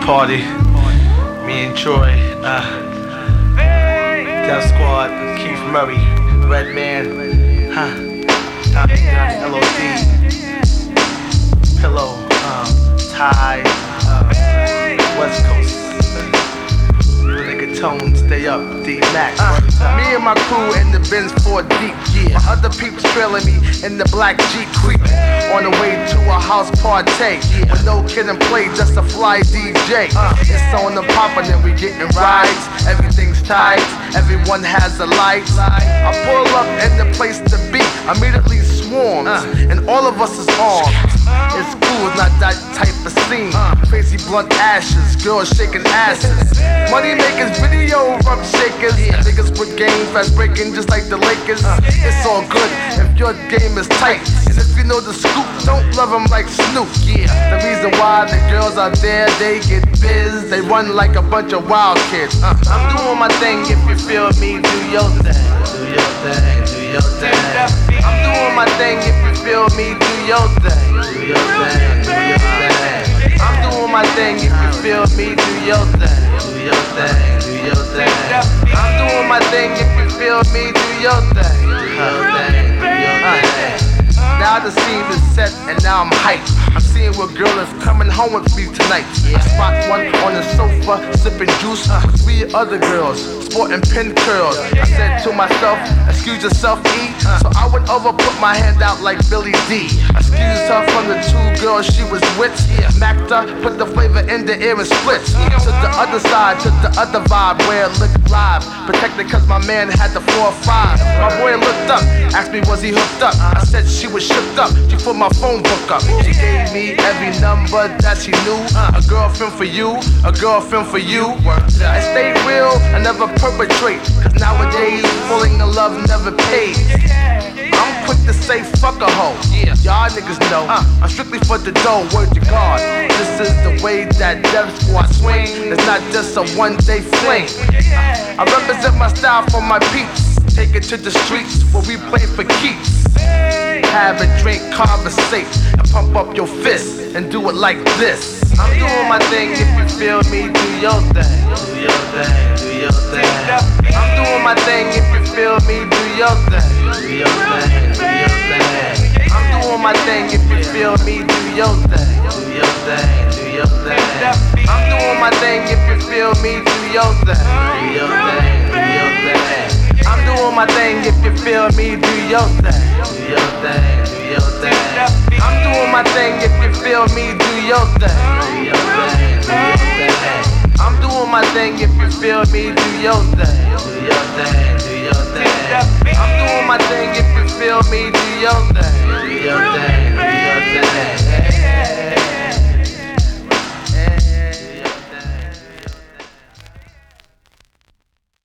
party. Me and Troy, Death Squad, Keith Murray, Redman, LOD, Pillow, Ty, West Coast. Nigga Tone, stay up, D-Mac. Me and my crew in the Benz 4 deep, yeah. My other peeps trailing me in the black Jeep creeping on the way to a house party, yeah. With no kid and play, just a fly DJ. It's on the poppin' and we getting rides. Everything's tight, everyone has a light. I pull up in the place to be, immediately swarms, and all of us is armed. It's cool, it's not that type of scene. Crazy blunt ashes, girls shaking asses. Money makers, video rump shakers. Niggas with game fast breaking just like the Lakers. It's all good if your game is tight. And if you know the scoop, don't love them like Snoop. The reason why the girls out there, they get biz. They run like a bunch of wild kids. I'm doing my thing, if you feel me, do your thing. Do your thing, do your thing. I'm doing my thing, if you feel me, do your thing. Do your thing, do your thing. I'm doing my thing, if you feel me, do your thing. Do your thing, do your thing. I'm doing my thing, if you feel me, do your thing. Do your thing, do your thing. Now the scene is set and now I'm hyped. I'm seeing what girl is coming home with me tonight. I spot one on the sofa, sipping juice. 3 other girls, sporting pin curls. I said to myself, excuse yourself, E. So I went over, put my hand out like Billy D. Excused her from the 2 girls she was with. Smacked her, put the flavor in the air and split. To the other side, to the other vibe where it looked live. Protected cause my man had the 4-5. My boy looked up, asked me was he hooked up. I said she was shook up, she put my phone book up. She gave me every number that she knew. A girlfriend for you, a girlfriend for you. I stay real, I never perpetrate. Cause nowadays, falling in love never pays. I'm quick to say fuck a hoe. Y'all niggas know I'm strictly for the dough, word to God. This is the way that Death Squad swing. It's not just a one-day fling. I represent my style for my peeps. Take it to the streets where we play for keeps. Have a drink, conversate, and pump up your fist and do it like this. I'm doing my thing, if you feel me, do your thing. Do your thing, do your thing. I'm doing my thing, if you feel me, do your thing. Do your thing, do your thing. I'm doing my thing, if you feel me, do your thing. Do your thing, do your thing. I'm doing my thing, if you feel me, do your thing. Do your thing, do your thing. I'm doing my thing, if you feel me, do your thing. Do your thing, do your thing. I'm doing my thing, if you feel me, do your thing. Do your thing, do your thing. I'm doing my thing, if you feel me, do your thing. Do your thing, do your thing. I'm doing my thing, if you feel me, do your thing. Do your thing, do your thing.